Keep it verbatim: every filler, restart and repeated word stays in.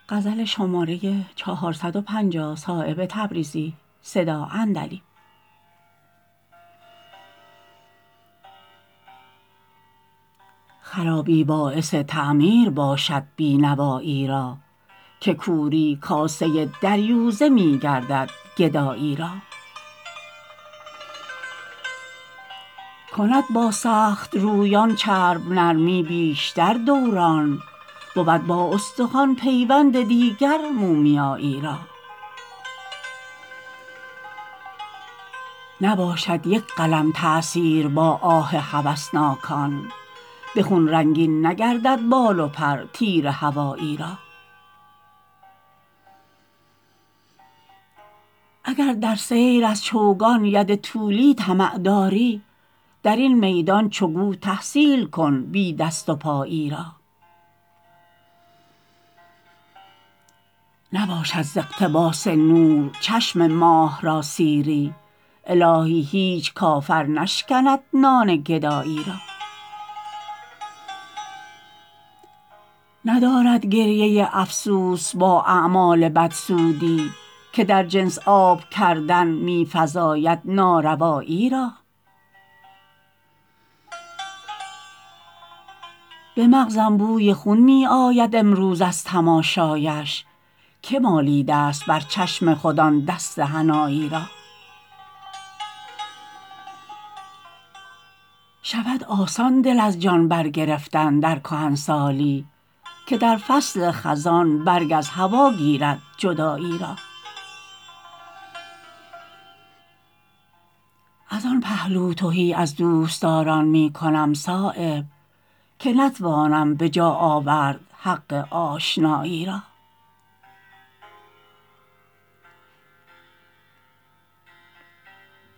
غزل شماره چهارصد و پنجاه صایب تبریزی صدا اندلی. خرابی باعث تعمیر باشد بینوایی را، که کوری کاسه دریوزه می گردد گدایی را. کند با سخت رویان چرب نرمی بیشتر دوران، بود با استخوان پیوند دیگر مومیایی را. نباشد یک قلم تأثیر با آه هوسناکان، به خون رنگین نگردد بال و پر تیر هوایی را. اگر در سیر از چوگان ید طولی طمع داری، درین میدان چو گو تحصیل کن بی دست و پایی را. نباشد ز اقتباس نور چشم ماه را سیری، الهی هیچ کافر نشکند نان گدایی را. ندارد گریه افسوس با اعمال بد سودی، که در جنس آب کردن می فزاید ناروایی را. به مغزم بوی خون می آید امروز از تماشایش، که مالیده است بر چشم خود آن دست حنایی را. شود آسان دل از جان برگرفتن در کهنسالی، که در فصل خزان برگ از هوا گیرد جدایی را. ازان پهلو تهی از دوستداران می کنم صایب، که نتوانم به جا آورد حق آشنایی را.